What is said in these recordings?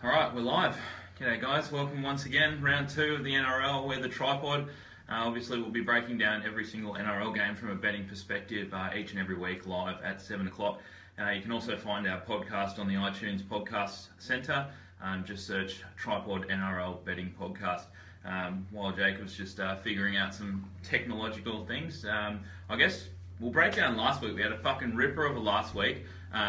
Alright, we're live. G'day guys, welcome once again. Round 2 of the NRL. We're the Tripod. Obviously we'll be breaking down every single NRL game from a betting perspective each and every week live at 7 o'clock. You can also find our podcast on the iTunes Podcast Centre. Just search Tripod NRL Betting Podcast. While Jacob's just figuring out some technological things, I guess we'll break down last week. We had a fucking ripper of a last week.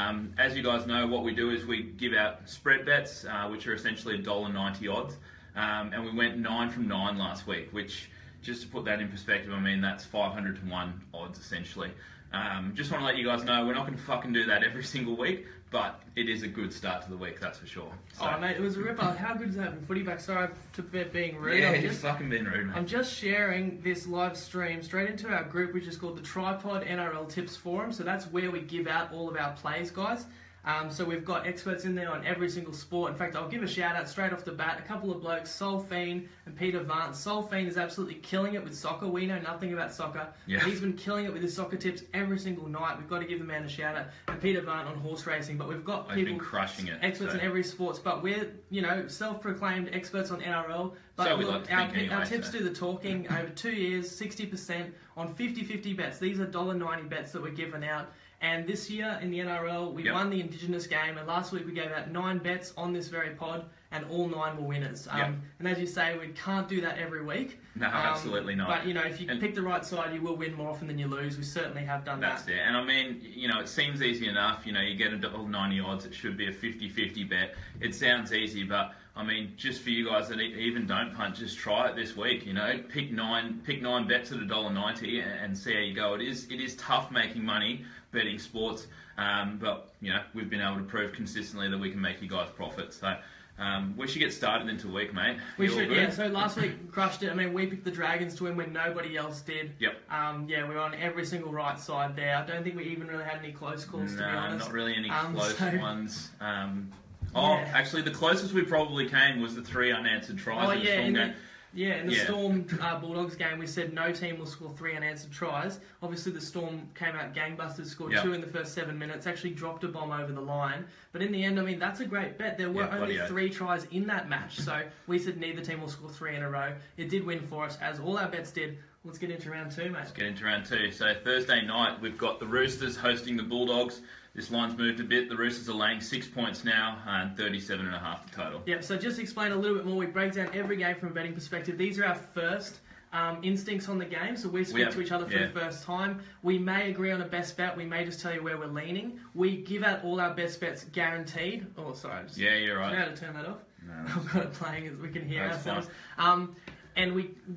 As you guys know, what we do is we give out spread bets, which are essentially $1.90 odds. And we went 9 from 9 last week, which, just to put that in perspective, I mean, that's 500 to 1 odds essentially. Just want to let you guys know, we're not going to fucking do that every single week, but it is a good start to the week, that's for sure. So, oh, mate, it was a ripper. How good is that from Footy Back? Sorry to being rude. Yeah, you're fucking being rude, mate. I'm just sharing this live stream straight into our group, which is called the Tripod NRL Tips Forum. So that's where we give out all of our plays, guys. So we've got experts in there on every single sport. In fact, I'll give a shout out straight off the bat. A couple of blokes, Solfine and Peter Vance. Solfine is absolutely killing it with soccer. We know nothing about soccer. Yeah. He's been killing it with his soccer tips every single night. We've got to give the man a shout out. And Peter Vance on horse racing. But we've got He's people, been crushing it. experts in every sports. But we're, self-proclaimed experts on NRL. But So we look, like to think anyway, our tips do the talking. Over 2 years, 60% on 50-50 bets. These are $1.90 bets that we're giving out. And this year in the NRL, we won the Indigenous game, and last week we gave out 9 bets on this very pod, and all 9 were winners. And as you say, we can't do that every week. No, absolutely not. But, if you pick the right side, you will win more often than you lose. We certainly have done that. That's it. And I mean, it seems easy enough. You get $1.90 odds, it should be a 50-50 bet. It sounds easy, but I mean, just for you guys that even don't punt, just try it this week. Pick nine bets at $1.90 and see how you go. It is tough making money betting sports, but we've been able to prove consistently that we can make you guys profit. So we should get started into the week, mate. We should, yeah. So last week we crushed it. I mean, we picked the Dragons to win when nobody else did. Yep. We were on every single right side there. I don't think we even really had any close calls, to be honest. Not really any close ones. Actually, the closest we probably came was the 3 unanswered tries in the Storm game. In the Storm Bulldogs game, we said no team will score 3 unanswered tries. Obviously, the Storm came out gangbusters, scored 2 in the first 7 minutes, actually dropped a bomb over the line. But in the end, I mean, that's a great bet. There were only 3 tries in that match, so we said neither team will score 3 in a row. It did win for us, as all our bets did. Let's get into round 2, mate. Let's get into round 2. So Thursday night, we've got the Roosters hosting the Bulldogs. This line's moved a bit. The Roosters are laying 6 points now, and 37.5 the total. Yeah, so just to explain a little bit more, we break down every game from a betting perspective. These are our first instincts on the game, so we speak to each other for the first time. We may agree on a best bet. We may just tell you where we're leaning. We give out all our best bets guaranteed. Oh, sorry. You're right. I know how to turn that off. No, I've got it playing as we can hear ourselves. Fine. And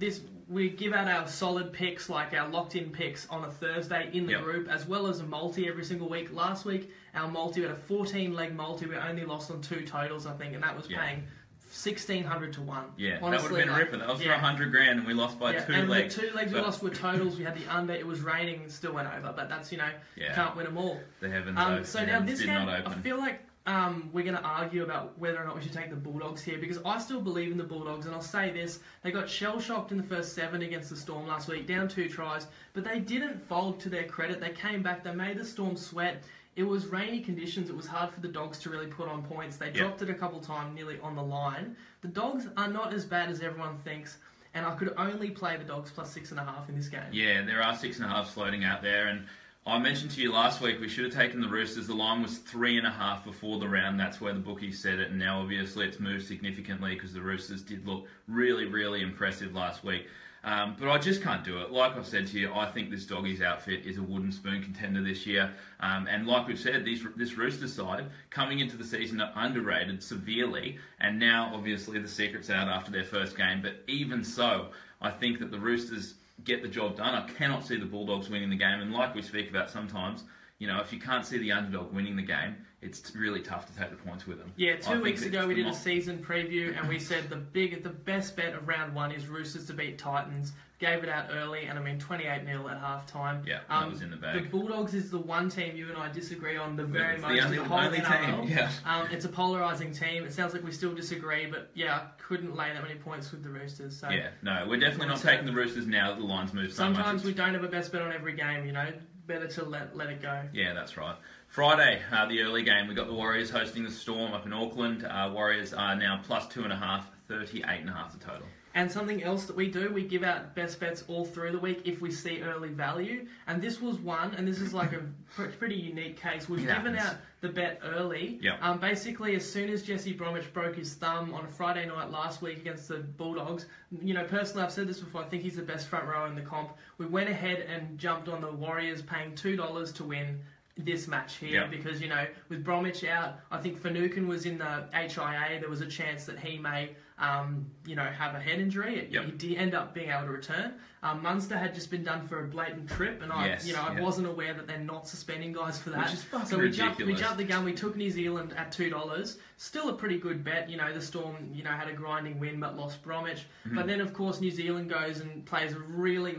we give out our solid picks, like our locked-in picks, on a Thursday in the group, as well as a multi every single week. Last week, our multi, we had a 14-leg multi. We only lost on 2 totals, I think, and that was paying 1,600 to 1. Yeah, honestly, that would have been a ripper. That was for $100,000, and we lost by 2 legs. And the 2 legs we lost were totals. We had the under. It was raining and still went over. But that's, can't win them all. The heavens so now this did game, not open. I feel like we're going to argue about whether or not we should take the Bulldogs here, because I still believe in the Bulldogs, and I'll say this: they got shell-shocked in the first 7 against the Storm last week, down 2 tries, but they didn't fold. To their credit, they came back, they made the Storm sweat. It was rainy conditions, it was hard for the Dogs to really put on points. They dropped it a couple times, nearly on the line. The Dogs are not as bad as everyone thinks, and I could only play the Dogs plus 6.5 in this game. Yeah, there are 6.5 floating out there, and I mentioned to you last week we should have taken the Roosters. The line was 3.5 before the round. That's where the bookies said it, and now obviously it's moved significantly because the Roosters did look really, really impressive last week. But I just can't do it. Like I've said to you, I think this Doggies outfit is a wooden spoon contender this year. And like we've said, this Roosters side coming into the season are underrated severely, and now obviously the secret's out after their first game. But even so, I think that the Roosters get the job done. I cannot see the Bulldogs winning the game, and like we speak about sometimes, if you can't see the underdog winning the game, it's really tough to take the points with them. Yeah, 2 weeks ago we did a season preview, and we said the best bet of round 1 is Roosters to beat Titans. Gave it out early, and 28-0 at halftime. Yeah, that was in the bag. The Bulldogs is the one team you and I disagree on very much. The only team. Yeah. It's a polarising team. It sounds like we still disagree, but couldn't lay that many points with the Roosters. So no, we're definitely not taking the Roosters now that the line's moved so much. Sometimes we don't have a best bet on every game. Better to let it go. Yeah, that's right. Friday, the early game, we got the Warriors hosting the Storm up in Auckland. Warriors are now plus 2.5, 38.5 the total. And something else that we do, we give out best bets all through the week if we see early value. And this was one, and this is like a pretty unique case. We've given out the bet early. Yep. Basically, as soon as Jesse Bromwich broke his thumb on a Friday night last week against the Bulldogs, personally, I've said this before, I think he's the best front rower in the comp. We went ahead and jumped on the Warriors, paying $2 to win this match here because, with Bromwich out, I think Finucane was in the HIA. There was a chance that he may, have a head injury. He did end up being able to return. Munster had just been done for a blatant trip, and I wasn't aware that they're not suspending guys for that. Which is fucking so we ridiculous. we jumped the gun. We took New Zealand at $2. Still a pretty good bet. The Storm, had a grinding win but lost Bromwich. Mm-hmm. But then, of course, New Zealand goes and plays a really,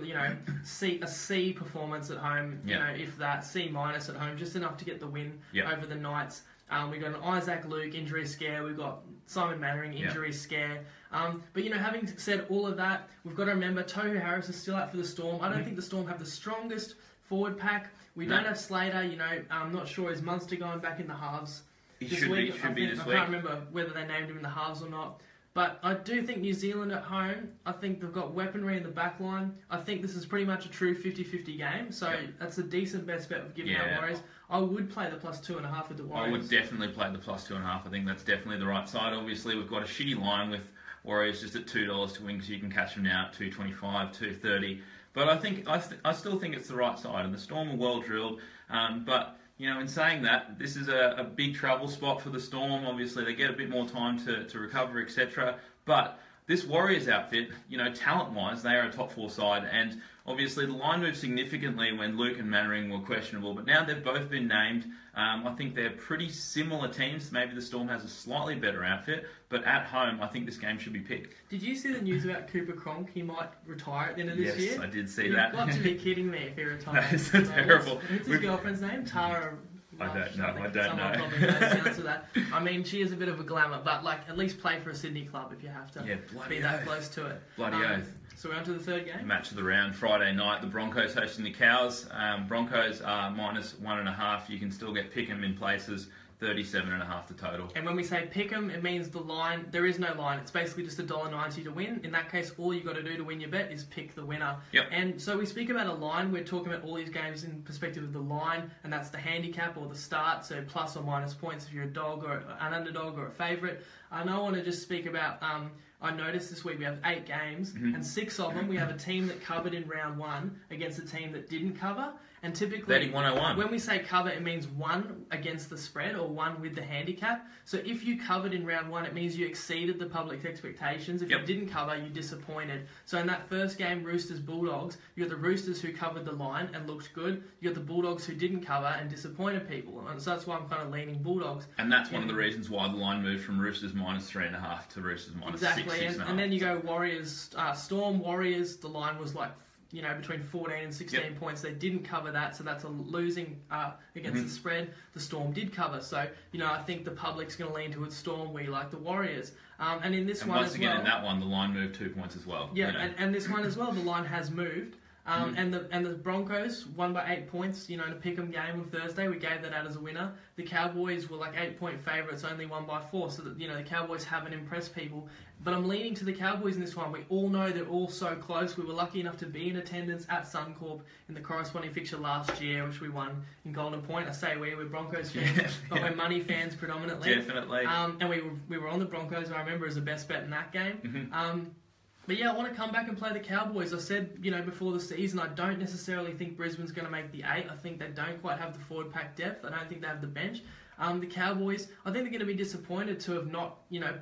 a C performance at home. If that C- at home, just enough to get the win over the Knights. We've got an Isaac Luke injury scare. We've got Simon Mannering injury scare. But, having said all of that, we've got to remember Tohu Harris is still out for the Storm. I don't think the Storm have the strongest forward pack. We don't have Slater. I'm not sure. Is Munster going back in the halves this week? Should be this week. I can't remember whether they named him in the halves or not. But I do think New Zealand at home, I think they've got weaponry in the back line. I think this is pretty much a true 50-50 game. So that's a decent best bet of giving out Warriors. I would play the plus 2.5 with the Warriors. I would definitely play the plus 2.5. I think that's definitely the right side. Obviously, we've got a shitty line with Warriors just at $2 to win, so you can catch them now at $2.25, $2.30. But I still think it's the right side. And the Storm are well drilled. But in saying that, this is a big travel spot for the Storm. Obviously, they get a bit more time to recover, etc. But this Warriors outfit, talent-wise, they are a top 4 side. And obviously, the line moved significantly when Luke and Mannering were questionable. But now they've both been named. I think they're pretty similar teams. Maybe the Storm has a slightly better outfit. But at home, I think this game should be picked. Did you see the news about Cooper Cronk? He might retire at the end of this year? Yes, I did see that. You've got to be kidding me if he retires. That is terrible. What's his girlfriend's name? Tara... I don't know. Someone probably knows the answer to that. I mean, she is a bit of a glamour, but at least play for a Sydney club if you have to be that close to it. Bloody oath. So we're on to the third game. Match of the round, Friday night. The Broncos hosting the Cows. Broncos are minus 1.5. You can still get Pickham in places. 37.5 the total. And when we say pick 'em, it means the line. There is no line. It's basically just $1.90 to win. In that case, all you got to do to win your bet is pick the winner. Yep. And so we speak about a line. We're talking about all these games in perspective of the line, and that's the handicap or the start. So plus or minus points if you're a dog or an underdog or a favourite. And I want to just speak about. I noticed this week we have 8 games, and 6 of them we have a team that covered in round 1 against a team that didn't cover. And typically, betting 101. When we say cover, it means 1 against the spread or 1 with the handicap. So if you covered in round 1, it means you exceeded the public's expectations. If you didn't cover, you disappointed. So in that first game, Roosters-Bulldogs, you got the Roosters who covered the line and looked good. You got the Bulldogs who didn't cover and disappointed people. And so that's why I'm kind of leaning Bulldogs. And that's one of the reasons why the line moved from Roosters minus 3.5 to Roosters minus 6.5. And then you go Warriors, Storm Warriors, the line was between 14 and 16 points. They didn't cover that, so that's a losing against the spread. The Storm did cover, so I think the public's going to lean towards Storm. We like the Warriors, and in this one once again in that one, the line moved 2 points as well. And this one as well, the line has moved. And the Broncos won by 8 points. In a pick'em game on Thursday, we gave that out as a winner. The Cowboys were 8-point favourites, only won by 4. So that the Cowboys haven't impressed people. But I'm leaning to the Cowboys in this one. We all know they're all so close. We were lucky enough to be in attendance at Suncorp in the corresponding fixture last year, which we won in Golden Point. I say we're Broncos fans, but we're money fans predominantly. Definitely. And we were on the Broncos. I remember as a best bet in that game. But I want to come back and play the Cowboys. I said, before the season, I don't necessarily think Brisbane's going to make the 8. I think they don't quite have the forward pack depth. I don't think they have the bench. The Cowboys, I think they're going to be disappointed to have not,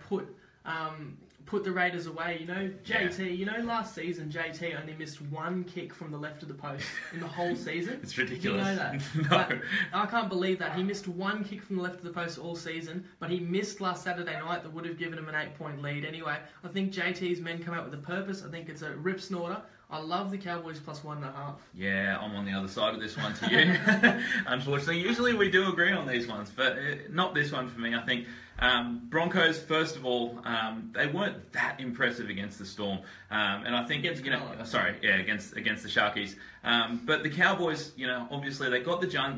put the Raiders away. JT, last season, JT only missed 1 kick from the left of the post in the whole season. It's ridiculous. Do you know that? No. But I can't believe that. He missed 1 kick from the left of the post all season, but he missed last Saturday night that would have given him an 8-point lead. Anyway, I think JT's men come out with a purpose. I think it's a rip snorter. I love the Cowboys plus 1.5. Yeah, I'm on the other side of this one to you. Unfortunately, usually we do agree on these ones, but not this one for me. I think Broncos, first of all, they weren't that impressive against the Storm, and I think against the Sharkies. But the Cowboys, obviously they got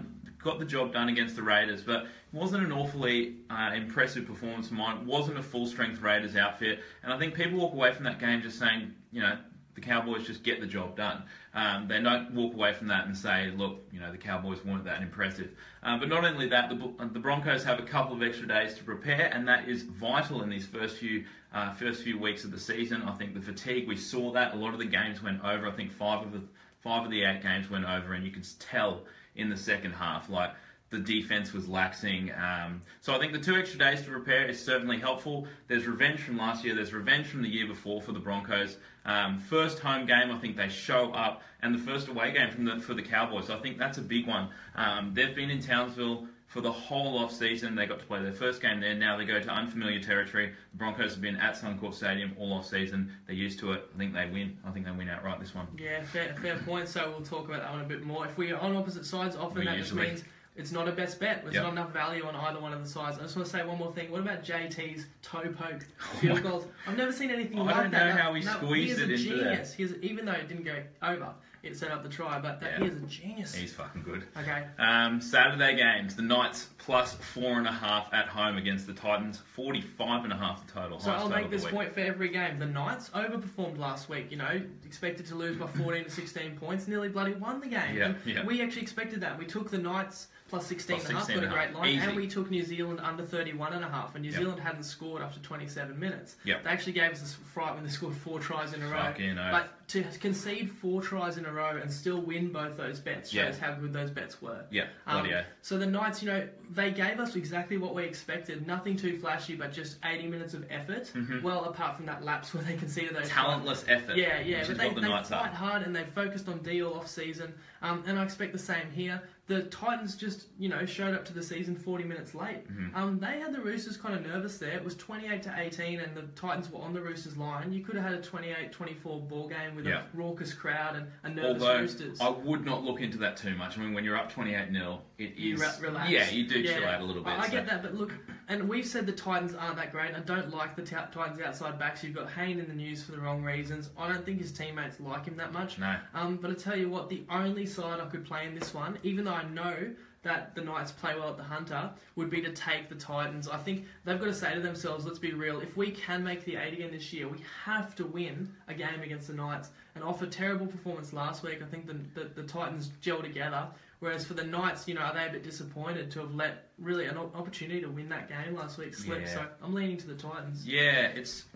got the job done against the Raiders, but it wasn't an awfully impressive performance of mine. It wasn't a full-strength Raiders outfit, and I think people walk away from that game just saying, the Cowboys just get the job done. They don't walk away from that and say, look, the Cowboys weren't that impressive. But not only that, the Broncos have a couple of extra days to prepare, and that is vital in these first few weeks of the season. I think the fatigue, we saw that. A lot of the games went over. I think five of the 8 games went over, and you could tell in the second half, like, the defense was laxing. So I think the 2 extra days to prepare is certainly helpful. There's revenge from last year. There's revenge from the year before for the Broncos. First home game, I think they show up, and the first away game for the Cowboys. So I think that's a big one. They've been in Townsville for the whole off-season. They got to play their first game there. Now they go to unfamiliar territory. The Broncos have been at Suncorp Stadium all off-season. They're used to it. I think they win. I think they win outright this one. Yeah, fair point. So we'll talk about that one a bit more. If we're on opposite sides, often that just means it's not a best bet. There's not enough value on either one of the sides. I just want to say one more thing. What about JT's toe poke field goals? I've never seen anything like that. I don't know how he squeezed it into there. Even though it didn't go over, it set up the try, but he is a genius. He's fucking good. Okay. Saturday games. The Knights plus 4.5 at home against the Titans. 45.5 the total. So I'll make this point for every game. The Knights overperformed last week. Expected to lose by 14 to 16 points. Nearly bloody won the game. We actually expected that. We took the Knights plus 16.5, got a great line. Easy. And we took New Zealand under 31.5, and New Zealand hadn't scored after 27 minutes. They actually gave us a fright when they scored 4 tries in a row. But to concede 4 tries in a row and still win both those bets shows how good those bets were. So the Knights, they gave us exactly what we expected. Nothing too flashy, but just 80 minutes of effort. Well, apart from that lapse where they conceded those talentless effort. But they fight hard and they focused on D all off season. And I expect the same here. The Titans just, showed up to the season 40 minutes late. They had the Roosters kind of nervous there. It was 28 to 18, and the Titans were on the Roosters' line. You could have had a 28-24 ball game with a raucous crowd and a nervous Roosters. I would not look into that too much. I mean, when you're up 28-0, it is... relax. Yeah, you do chill out a little bit. I get that, but look, and we've said the Titans aren't that great. I don't like the Titans outside backs. You've got Hayne in the news for the wrong reasons. I don't think his teammates like him that much. No. But I tell you what, the only side I could play in this one, even though I know that the Knights play well at the Hunter, would be to take the Titans. I think they've got to say to themselves, let's be real, if we can make the 8 again this year, we have to win a game against the Knights. And off a terrible performance last week, I think the Titans gel together. Whereas for the Knights, are they a bit disappointed to have let really an opportunity to win that game last week slip? Yeah. So I'm leaning to the Titans. Yeah,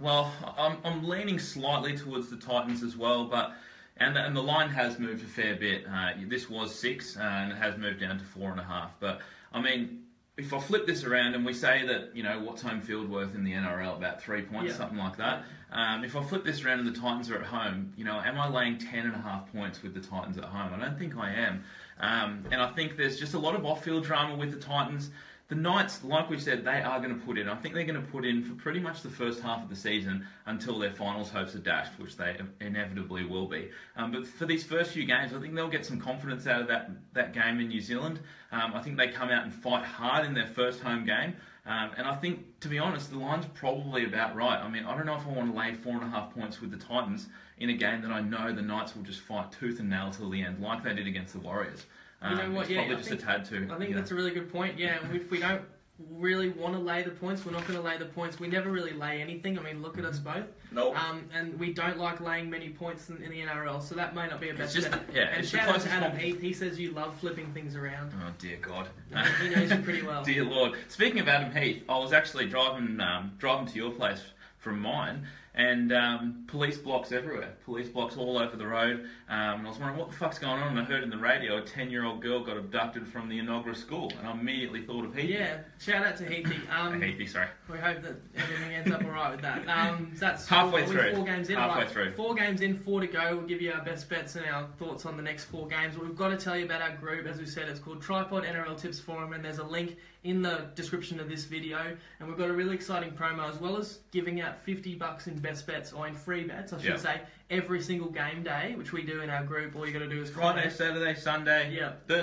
I'm leaning slightly towards the Titans as well, but... And the line has moved a fair bit. This was 6, and it has moved down to 4.5. But, I mean, if I flip this around and we say that, what's home field worth in the NRL? About 3 points, something like that. If I flip this around and the Titans are at home, am I laying 10.5 points with the Titans at home? I don't think I am. And I think there's just a lot of off-field drama with the Titans. The Knights, like we said, they are going to put in. I think they're going to put in for pretty much the first half of the season until their finals hopes are dashed, which they inevitably will be. But for these first few games, I think they'll get some confidence out of that game in New Zealand. I think they come out and fight hard in their first home game. And I think, to be honest, the line's probably about right. I mean, I don't know if I want to lay 4.5 points with the Titans in a game that I know the Knights will just fight tooth and nail till the end, like they did against the Warriors. You know what? It's probably just a tad too. I think that's a really good point. Yeah, if we don't really want to lay the points, we're not going to lay the points. We never really lay anything. I mean, look at us both. Nope. And we don't like laying many points in the NRL, so that may not be a best bet. And shout out to Adam Heath. He says you love flipping things around. Oh dear God. He knows you pretty well. Dear Lord. Speaking of Adam Heath, I was actually driving to your place from mine. And police blocks everywhere. Police blocks all over the road. And I was wondering, what the fuck's going on? And I heard in the radio a 10-year-old girl got abducted from the Enoggera school. And I immediately thought of Heathy. Yeah, shout out to Heathy. Heathy, sorry. We hope that everything ends up alright with that. That's halfway through. 4 games in. Through. 4 games in, 4 to go. We'll give you our best bets and our thoughts on the next 4 games. But we've got to tell you about our group. As we said, it's called Tripod NRL Tips Forum. And there's a link in the description of this video. And we've got a really exciting promo, as well as giving out $50 in best bets, or in free bets, I should say, every single game day, which we do in our group. All you got to do is Friday, Saturday, Sunday, Thursday.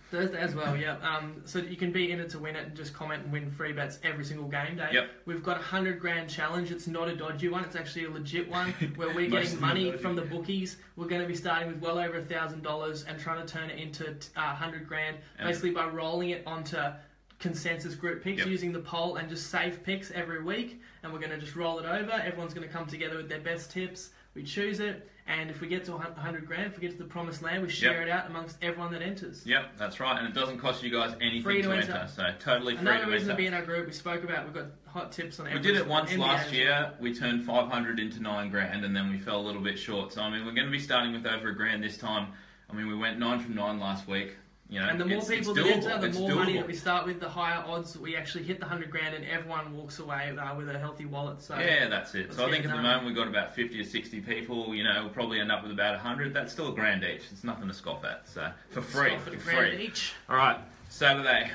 Thursday as well, yeah. So you can be in it to win it and just comment and win free bets every single game day. Yep. We've got a 100 grand challenge. It's not a dodgy one. It's actually a legit one where we're getting money from the bookies. We're going to be starting with well over $1,000 and trying to turn it into 100 grand, basically by rolling it onto consensus group picks using the poll and just safe picks every week. And we're going to just roll it over. Everyone's going to come together with their best tips. We choose it, and if we get to 100 grand, if we get to the promised land, we share it out amongst everyone that enters. Yep, that's right, and it doesn't cost you guys anything to enter, so totally free to enter. Another reason to be in our group, we spoke about, we've got hot tips on everything. We did it once last year, we turned 500 into 9 grand, and then we fell a little bit short. So, I mean, we're going to be starting with over $1 grand this time. I mean, we went 9 from 9 last week. You know, and the more people that enter, the more money that we start with, the higher odds that we actually hit the 100 grand and everyone walks away with a healthy wallet. So yeah, that's it. So I think at the moment we've got about 50 to 60 people. You know, we'll probably end up with about 100. That's still $1 grand each. It's nothing to scoff at. So for free. Each. All right. Saturday,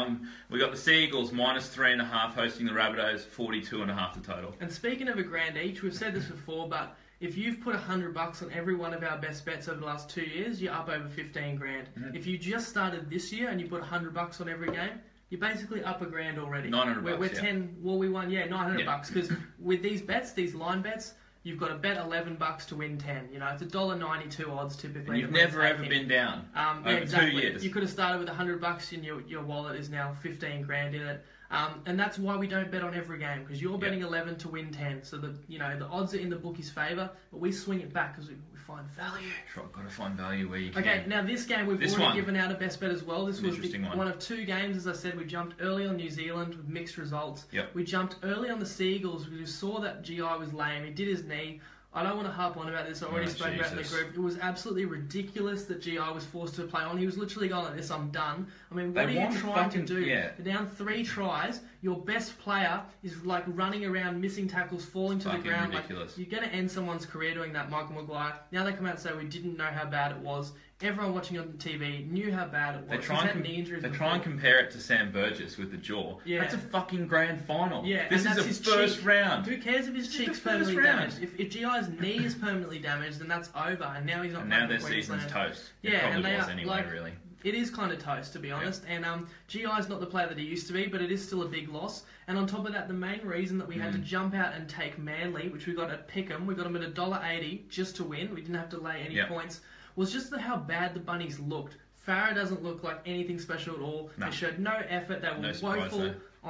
we got the Seagulls -3.5 hosting the Rabbitohs, 42.5 the total. And speaking of $1 grand each, we've said this before, but if you've put $100 on every one of our best bets over the last 2 years, you're up over 15 grand. Mm-hmm. If you just started this year and you put $100 on every game, you're basically up $1 grand already. $900. We're 10. Well, we won $900 because with these bets, these line bets, you've got to bet $11 to win 10. You know, it's $1.92 odds typically. And you've never ever been down over exactly. 2 years. You could have started with $100 and your wallet is now 15 grand in it. And that's why we don't bet on every game, because you're betting 11 to win 10. So the odds are in the bookies' favour, but we swing it back because we find value. Sure, got to find value where you can. Okay, now this game we've already given out a best bet as well. This was one of 2 games, as I said. We jumped early on New Zealand with mixed results. Yep. We jumped early on the Seagulls. We just saw that GI was lame. He did his knee. I don't want to harp on about this. I already spoke about it in the group. It was absolutely ridiculous that GI was forced to play on. He was literally going like this, I'm done. I mean, what are you trying to do? Yeah. They're down 3 tries. Your best player is like running around, missing tackles, falling to the ground. Ridiculous. Like, you're going to end someone's career doing that, Michael Maguire. Now they come out and say we didn't know how bad it was. Everyone watching on TV knew how bad it was. They try and compare it to Sam Burgess with the jaw. Yeah. That's a fucking grand final. Yeah, this is his first round. Who cares if his cheek's permanently damaged? If GI's knee is permanently damaged, then that's over, and now he's not. And now their season's toast. Yeah, and they was anyway, really. It is kind of toast, to be honest. And GI's not the player that he used to be, but it is still a big loss. And on top of that, the main reason that we had to jump out and take Manly, which we got at Pickham, we got them at $1.80 just to win. We didn't have to lay any points. Was just how bad the Bunnies looked. Farah doesn't look like anything special at all. No. They showed no effort. They were woeful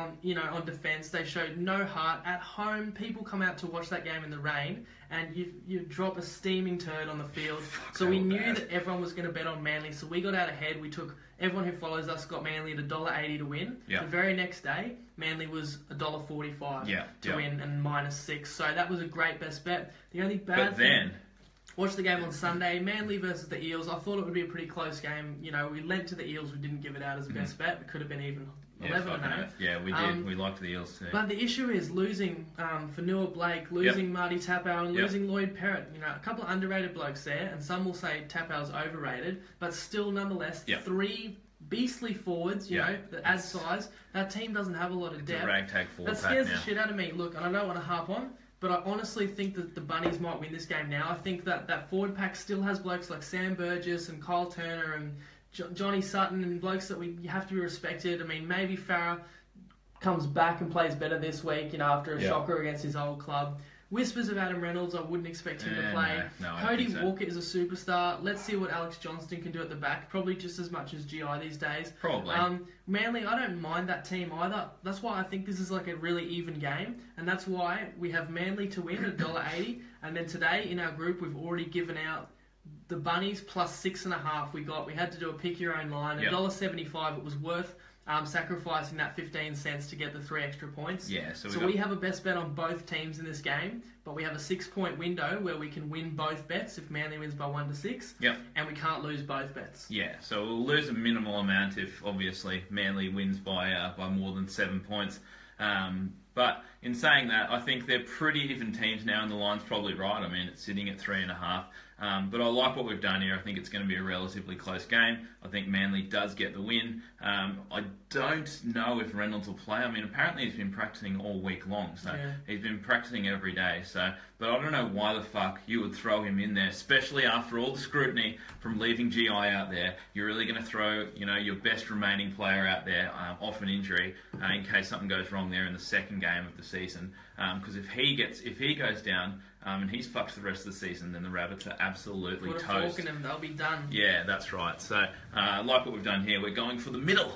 on defence. They showed no heart. At home, people come out to watch that game in the rain, and you drop a steaming turd on the field. So we knew that everyone was going to bet on Manly. So we got out ahead. We took everyone who follows us got Manly at $1.80 to win. The very next day, Manly was $1.45 to win and -6. So that was a great best bet. The only bad thing. Watched the game on Sunday, Manly versus the Eels. I thought it would be a pretty close game. You know, we lent to the Eels. We didn't give it out as a best bet. It could have been even 11-0. Yeah, we did. We liked the Eels too. But the issue is losing Fanua Blake, losing Marty Tapau, and losing Lloyd Perrott. You know, a couple of underrated blokes there, and some will say Tapau's overrated, but still, nonetheless, 3 beastly forwards, you know, that add size. That team doesn't have a lot of depth. It's a ragtag forward pack now. That scares the shit out of me. Look, and I don't want to harp on, but I honestly think that the Bunnies might win this game now. I think that forward pack still has blokes like Sam Burgess and Kyle Turner and Johnny Sutton and blokes that you have to be respected. I mean, maybe Farah comes back and plays better this week, you know, after a shocker against his old club. Whispers of Adam Reynolds, I wouldn't expect him to play. No, Cody Walker is a superstar. Let's see what Alex Johnston can do at the back. Probably just as much as GI these days. Probably. Manly, I don't mind that team either. That's why I think this is like a really even game. And that's why we have Manly to win at $1.80. And then today in our group, we've already given out the Bunnies plus 6.5. We had to do a pick your own line. $1.75. It was worth sacrificing that 15 cents to get the 3 extra points. Yeah, so we have a best bet on both teams in this game, but we have a 6-point window where we can win both bets if Manly wins by 1 to 6. Yep. And we can't lose both bets. Yeah, so we'll lose a minimal amount if obviously Manly wins by more than 7 points. But in saying that, I think they're pretty even teams now, and the line's probably right. I mean, it's sitting at 3.5. But I like what we've done here. I think it's going to be a relatively close game. I think Manly does get the win. I don't know if Reynolds will play. I mean, apparently he's been practicing all week long, so he's been practicing every day. But I don't know why the fuck you would throw him in there, especially after all the scrutiny from leaving GI out there. You're really going to throw, your best remaining player out there off an injury in case something goes wrong there in the second game of the season. Because if he goes down and he's fucked the rest of the season, then the Rabbits are absolutely toast. Put a fork in them, they'll be done. Yeah, that's right. So, like what we've done here, we're going for the middle.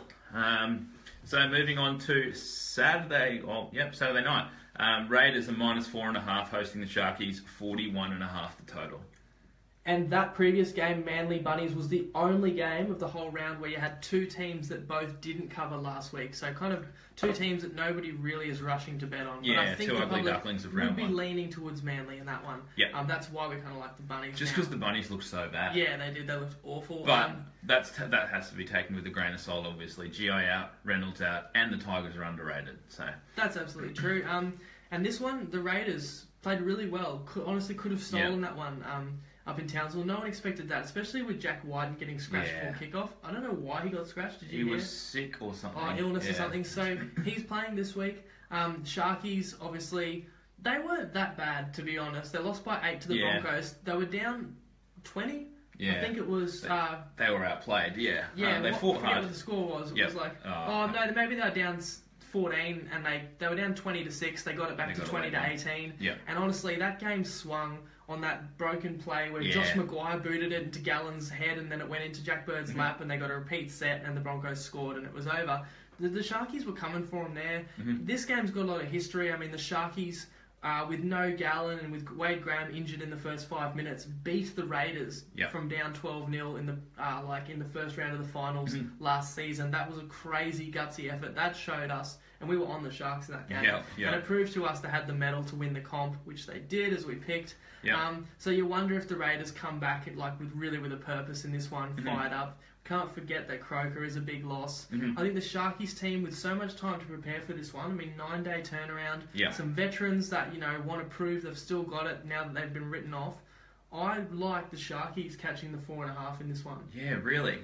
So moving on to Saturday night. Raiders are -4.5 hosting the Sharkies, 41.5 the total. And that previous game, Manly Bunnies, was the only game of the whole round where you had two teams that both didn't cover last week. So kind of two teams that nobody really is rushing to bet on. Yeah, but I think two the ugly public ducklings of round would be one. leaning towards Manly in that one. Yeah. That's why we kind of like the Bunnies. Just because the Bunnies look so bad. Yeah, they did. They looked awful. But that has to be taken with a grain of salt, obviously. GI out, Reynolds out, and the Tigers are underrated. So that's absolutely true. And this one, the Raiders played really well. Honestly, could have stolen that one. Up in Townsville, no one expected that, especially with Jack Wyden getting scratched for kickoff. I don't know why he got scratched. Did you hear? He was sick or something. Illness or something. So he's playing this week. Sharkies, obviously, they weren't that bad, to be honest. They lost by 8 to the Broncos. They were down 20. Yeah. I think it was. They were outplayed. Yeah. Yeah. They fought hard. What the score was. It was like, maybe they were down 14 and they were down 20-6. They got it back to 20-18. Yeah. And honestly, that game swung on that broken play where Josh Maguire booted it into Gallen's head and then it went into Jack Bird's lap and they got a repeat set and the Broncos scored and it was over. The Sharkies were coming for them there. This game's got a lot of history. I mean, the Sharkies, with no Gallen and with Wade Graham injured in the first 5 minutes, beat the Raiders from down 12-0 in the first round of the finals last season. That was a crazy, gutsy effort. That showed us, and we were on the Sharks in that game. And it proved to us they had the medal to win the comp, which they did, as we picked. So you wonder if the Raiders come back with a purpose in this one, fired up. Can't forget that Croker is a big loss. I think the Sharkies team, with so much time to prepare for this one, 9-day turnaround, some veterans that want to prove they've still got it now that they've been written off. I like the Sharkies catching the 4.5 in this one. Yeah, really.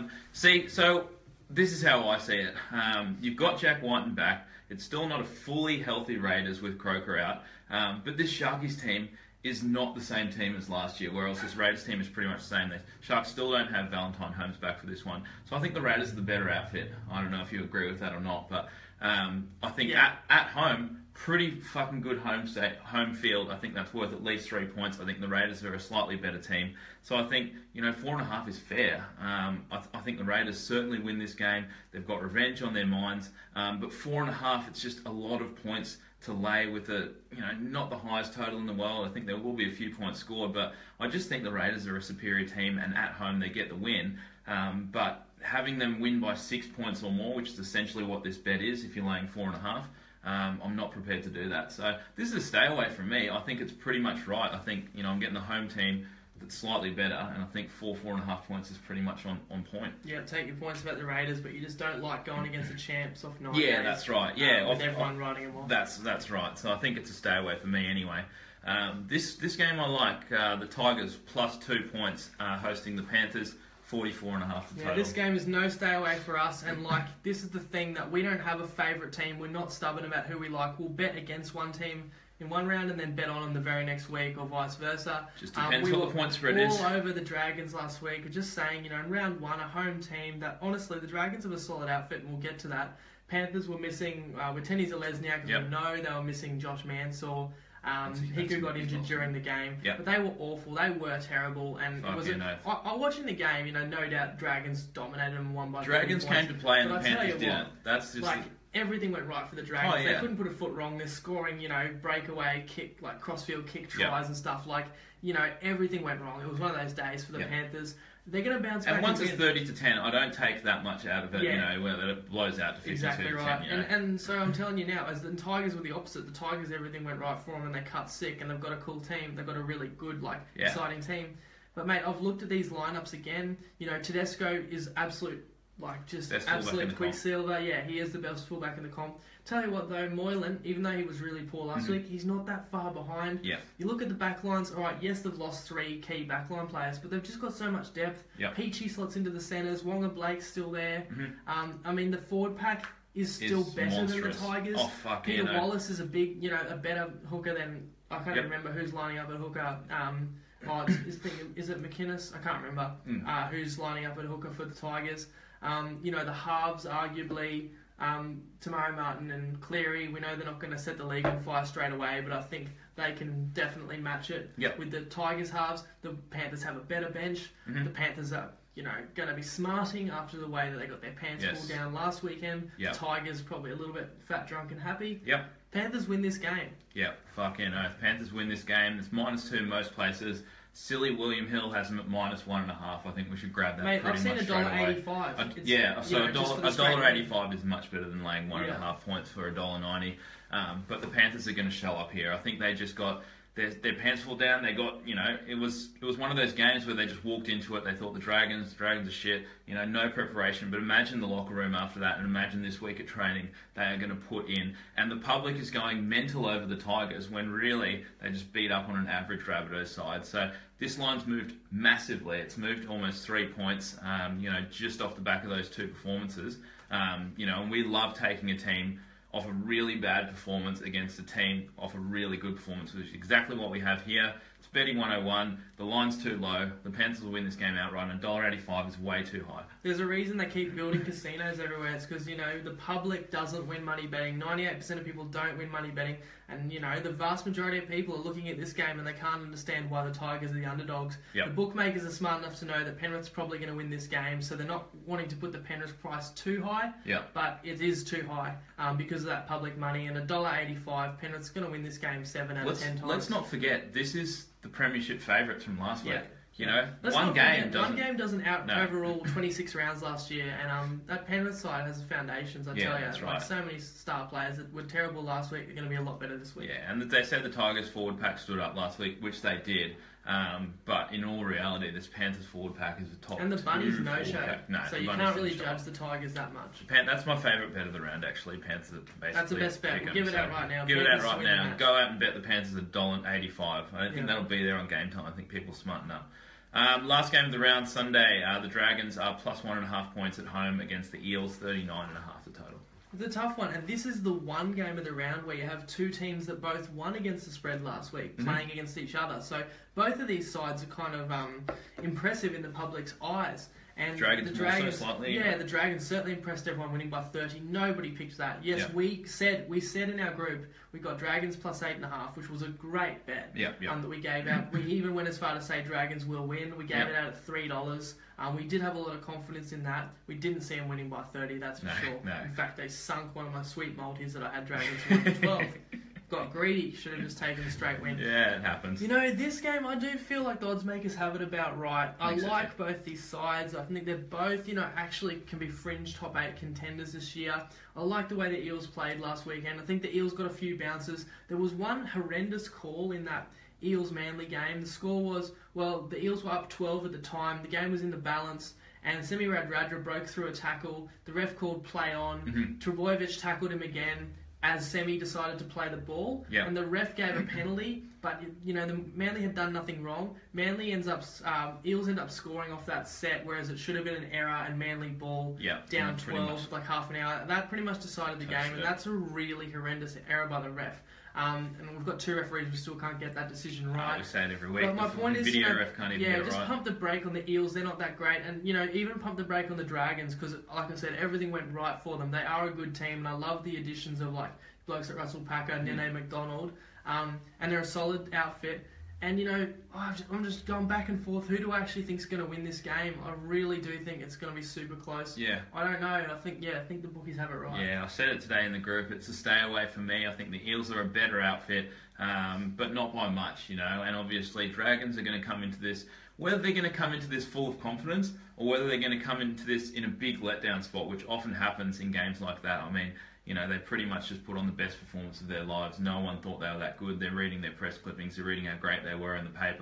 So this is how I see it. You've got Jack Whiten back. It's still not a fully healthy Raiders with Croker out, but this Sharkies team is not the same team as last year, whereas this Raiders team is pretty much the same. The Sharks still don't have Valentine Holmes back for this one. So I think the Raiders are the better outfit. I don't know if you agree with that or not, but I think at home, pretty fucking good home field. I think that's worth at least 3 points. I think the Raiders are a slightly better team. So I think, 4.5 is fair. I think the Raiders certainly win this game. They've got revenge on their minds. But 4.5, it's just a lot of points to lay with not the highest total in the world. I think there will be a few points scored, but I just think the Raiders are a superior team, and at home they get the win. But having them win by 6 points or more, which is essentially what this bet is, if you're laying 4.5, I'm not prepared to do that. So this is a stay away from me. I think it's pretty much right. I think I'm getting the home team that's slightly better, and I think 4.5 points is pretty much on point. Yeah, take your points about the Raiders, but you just don't like going against the champs off 9 Yeah, days, that's right. Yeah, with everyone writing them off. That's right. So I think it's a stay away for me anyway. This game I like. The Tigers plus 2 points hosting the Panthers. 44.5 the total. This game is no stay away for us, and this is the thing that we don't have a favourite team. We're not stubborn about who we like. We'll bet against one team in one round and then bet on them the very next week, or vice versa. Just depends what the point spread is. All over the Dragons last week. We're just saying, in round one, a home team that, honestly, the Dragons have a solid outfit, and we'll get to that. Panthers were missing with Tenny Zalesniak, as we know. They were missing Josh Mansour. Hiku got injured during the game, but they were awful. They were terrible, and I watching the game. No doubt Dragons dominated them 1 by 3 Dragons came to play, and the Panthers didn't. That's just everything went right for the Dragons. They couldn't put a foot wrong. They're scoring, breakaway kick, crossfield kick tries and stuff. Everything went wrong. It was one of those days for the Panthers. They're going to bounce back. And once it's 30-10, I don't take that much out of it, whether it blows out to 52-10. Exactly right. And so I'm telling you now, as the Tigers were the opposite. The Tigers, everything went right for them, and they cut sick, and they've got a cool team. They've got a really good, exciting team. But, mate, I've looked at these lineups again. Tedesco is absolute like just Best fullback in absolute the quicksilver. Yeah, he is the best fullback in the comp. Tell you what though, Moylan, even though he was really poor last week, he's not that far behind. Yeah. You look at the back lines, alright, yes, they've lost 3 key backline players, but they've just got so much depth. Yep. Peachy slots into the centres, Wonga Blake's still there. I mean, the forward pack is still better monstrous. than the Tigers. Oh, fuck Peter yeah, no. Wallace is a big, a better hooker than, I can't remember who's lining up at hooker. Is it McInnes? I can't remember who's lining up at hooker for the Tigers. The halves, arguably, Tamari Martin and Cleary, we know they're not going to set the league on fire straight away, but I think they can definitely match it with the Tigers halves. The Panthers have a better bench. The Panthers are, going to be smarting after the way that they got their pants pulled down last weekend. The Tigers probably a little bit fat, drunk and happy. Panthers win this game. Fucking oath. Panthers win this game. It's -2 most places. Silly William Hill has them at -1.5. I think we should grab that. Mate, pretty I've seen much straight away. $1.85. So $1.85 is much better than laying 1.5 points for $1.90. But the Panthers are going to show up here. I think they just got their pants full down. They got, it was one of those games where they just walked into it. They thought the Dragons are shit. No preparation. But imagine the locker room after that, and imagine this week at training they are going to put in. And the public is going mental over the Tigers when really they just beat up on an average Rabbitohs side. So this line's moved massively. It's moved almost 3 points. Just off the back of those 2 performances. And we love taking a team off a really bad performance against a team off a really good performance, which is exactly what we have here. It's betting 101. The line's too low. The Panthers will win this game outright, and $1.85 is way too high. There's a reason they keep building casinos everywhere. It's because, the public doesn't win money betting. 98% of people don't win money betting. And, the vast majority of people are looking at this game and they can't understand why the Tigers are the underdogs. The bookmakers are smart enough to know that Penrith's probably going to win this game, so they're not wanting to put the Penrith price too high. But it is too high because of that public money. And $1.85, Penrith's going to win this game 7 out of 10 times. Let's not forget, this is the premiership favourites from last week. One game doesn't overrule 26 rounds last year, and that Penrith side has foundations. I tell you, that's right. Like so many star players that were terrible last week, they're going to be a lot better this week. And they said the Tigers forward pack stood up last week, which they did. But in all reality, this Panthers forward pack is the top. And the Bunnies no show, no, so you can't really judge the Tigers that much. That's my favourite bet of the round, actually. Panthers are basically. That's the best bet. We'll give it out right now. Give it out right now. Go out and bet the Panthers at $1.85. I don't think that'll be there on game time. I think people smarten up. Last game of the round, Sunday, the Dragons are +1.5 points at home against the Eels, 39.5 the total. It's a tough one, and this is the one game of the round where you have 2 teams that both won against the spread last week, playing against each other. So both of these sides are kind of impressive in the public's eyes. And the Dragons slightly. The Dragons certainly impressed everyone, winning by 30. Nobody picked that. Yes, we said in our group we got Dragons +8.5, which was a great bet. That we gave out. We even went as far to say Dragons will win. We gave it out at $3. We did have a lot of confidence in that. We didn't see them winning by 30. That's for sure. No. In fact, they sunk one of my sweet multis that I had Dragons win for 12. Got greedy, should have just taken a straight win. Yeah, it happens. This game, I do feel like the odds makers have it about right. I like both these sides. I think they're both, actually can be fringe top 8 contenders this year. I like the way the Eels played last weekend. I think the Eels got a few bounces. There was one horrendous call in that Eels-Manly game. The score was, the Eels were up 12 at the time. The game was in the balance. And Semi Radradra broke through a tackle. The ref called play on. Trbojevic tackled him again as Semi decided to play the ball, and the ref gave a penalty, but the Manly had done nothing wrong. Eels end up scoring off that set, whereas it should have been an error and Manly ball down 12, like half an hour. That pretty much decided the game, and that's a really horrendous error by the ref. And we've got 2 referees who still can't get that decision right. We say it every week. But my point is, video ref can't even get it just right. pump the brake on the Eels. They're not that great, and even pump the brake on the Dragons because, like I said, everything went right for them. They are a good team, and I love the additions of blokes like Russell Packer, Nene McDonald, and they're a solid outfit. And I'm just going back and forth. Who do I actually think is going to win this game? I really do think it's going to be super close. I don't know. I think the bookies have it right. I said it today in the group. It's a stay away for me. I think the Eels are a better outfit, but not by much. And obviously Dragons are going to come into this. Whether they're going to come into this full of confidence or whether they're going to come into this in a big letdown spot, which often happens in games like that. I mean, they pretty much just put on the best performance of their lives. No one thought they were that good. They're reading their press clippings. They're reading how great they were in the paper.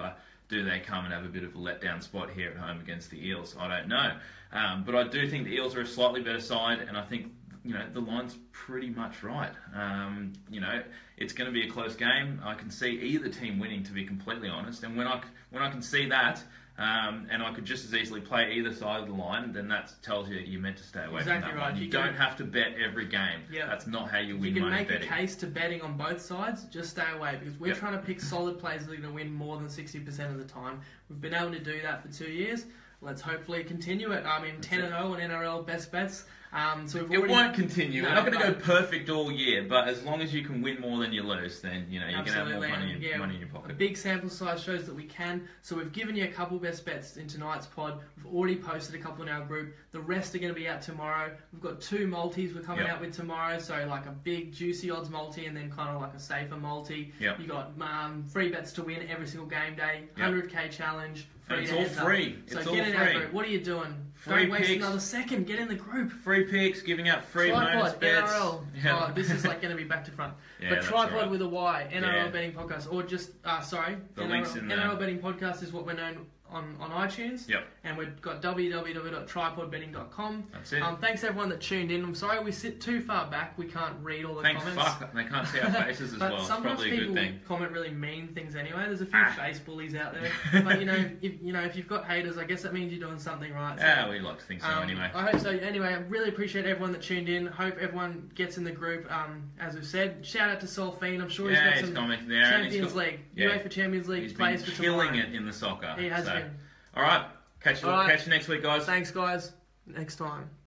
do they come and have a bit of a letdown spot here at home against the Eels? I don't know. But I do think the Eels are a slightly better side, and I think the line's pretty much right. It's going to be a close game. I can see either team winning, to be completely honest. And when I can see that, and I could just as easily play either side of the line, then that tells you you're meant to stay away from that right. one. You don't have to bet every game. Yeah. That's not how you win money betting. money. You can make a case to betting on both sides. Just stay away, because we're trying to pick solid players that are going to win more than 60% of the time. We've been able to do that for 2 years. Let's hopefully continue it. 10-0 on NRL best bets. It won't continue. We're not going to go perfect all year, but as long as you can win more than you lose, then you're going to have more money in your pocket. A big sample size shows that we can. So we've given you a couple best bets in tonight's pod. We've already posted a couple in our group. The rest are going to be out tomorrow. We've got 2 multis we're coming out with tomorrow. So like a big juicy odds multi, and then kind of like a safer multi. Yep. You got free bets to win every single game day. 100k challenge. And it's all free. So get in our group. What are you doing? Don't waste another second. Get in the group. Free picks, giving out free bonus bets. NRL. Oh, this is like going to be back to front. But Tripod with a Y, NRL Betting Podcast, or just the links in there. NRL Betting Podcast is what we're known on iTunes. Yep. And we've got www.tripodbetting.com. That's it. Thanks everyone that tuned in. I'm sorry we sit too far back. We can't read all the comments. Fuck, they can't see our faces as well. It's probably a good thing. Comment really mean things anyway. There's a few face bullies out there. But if you've got haters, I guess that means you're doing something right. So, we like to think so anyway. I hope so. Anyway, I really appreciate everyone that tuned in. Hope everyone gets in the group. As we've said, shout out to Solfine. I'm sure he's got some Champions League, UEFA Champions League plays for tomorrow. He's been killing it in the soccer. He has been. All right. Catch you next week, guys. Thanks, guys. Next time.